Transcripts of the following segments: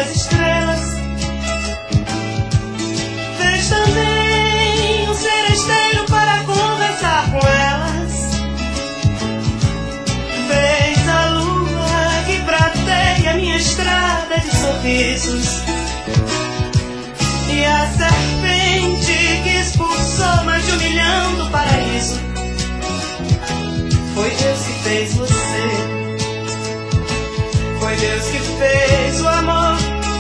as estrelas. Fez também um seresteiro para conversar com elas. Fez a lua que prateia minha estrada de sorrisos, e a serpente que expulsou mais de 1 milhão do paraíso. Foi Deus que fez você, foi Deus que fez o amor.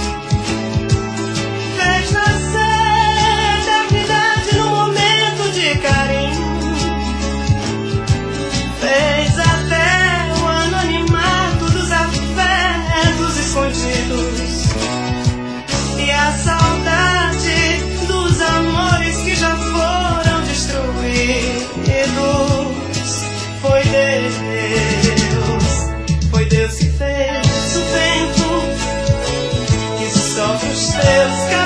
Fez nascer a eternidade num momento de carinho. Fez até o anonimato dos afetos escondidos, e a saudade dos amores que já foram destruídos. Foi Deus que fez o vento que sopra os teus cabelos.